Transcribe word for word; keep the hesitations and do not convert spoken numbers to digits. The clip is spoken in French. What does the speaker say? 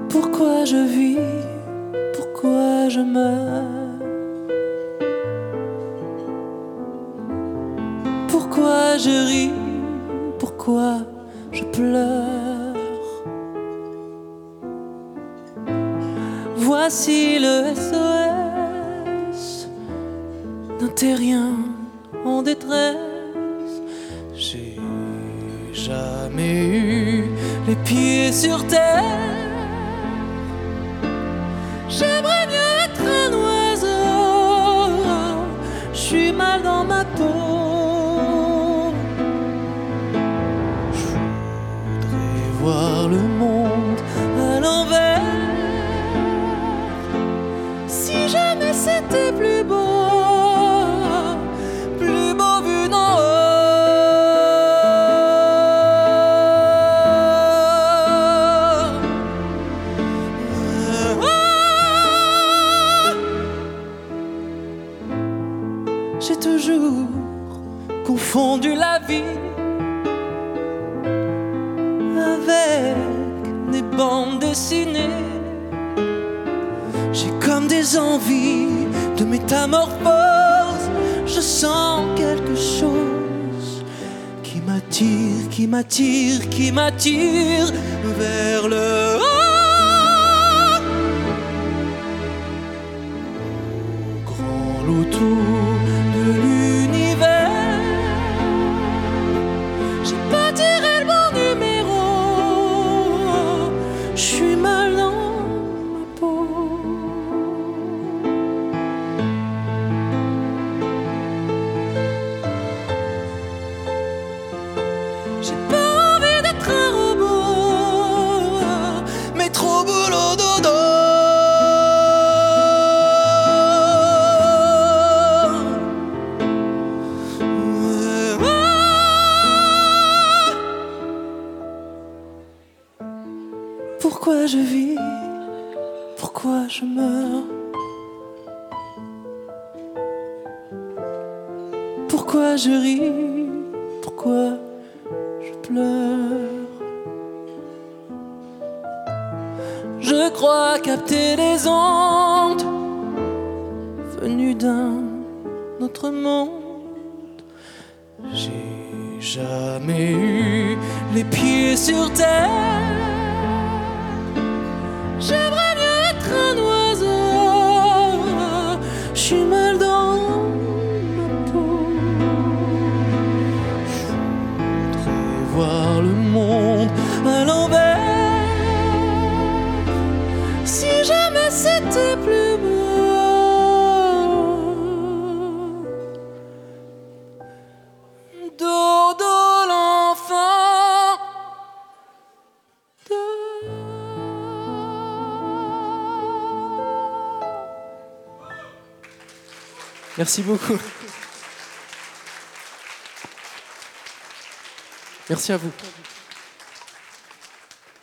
Pourquoi je vis, pourquoi je meurs? Pourquoi je ris, pourquoi je pleure? Voici le S O S d'un terrien en détresse. J'ai jamais eu les pieds sur terre. J'aimerais mieux être un oiseau. Je suis mal dans ma peau. Je voudrais voir le monde à l'envers. Si jamais c'était plus beau, plus beau vu d'en haut. J'ai toujours confondu la vie avec des bandes dessinées. J'ai comme des envies de métamorphose. Je sens quelque chose qui m'attire, qui m'attire, qui m'attire vers le haut. Au grand loto de l'univers, j'ai pas tiré le bon numéro. Je suis mal dans ma peau. J'ai pas envie d'être un robot, mais trop boulot dodo. Pourquoi je vis, pourquoi je meurs? Pourquoi je ris, pourquoi je pleure? Je crois capter les ondes venues d'un autre monde. J'ai jamais eu les pieds sur terre. J'aimerais mieux être un oiseau. Je suis mal dans ma peau. Je voudrais voir le monde à l'envers. Si jamais c'était plus beau. Dodo l'enfant de... Merci beaucoup. Merci à vous.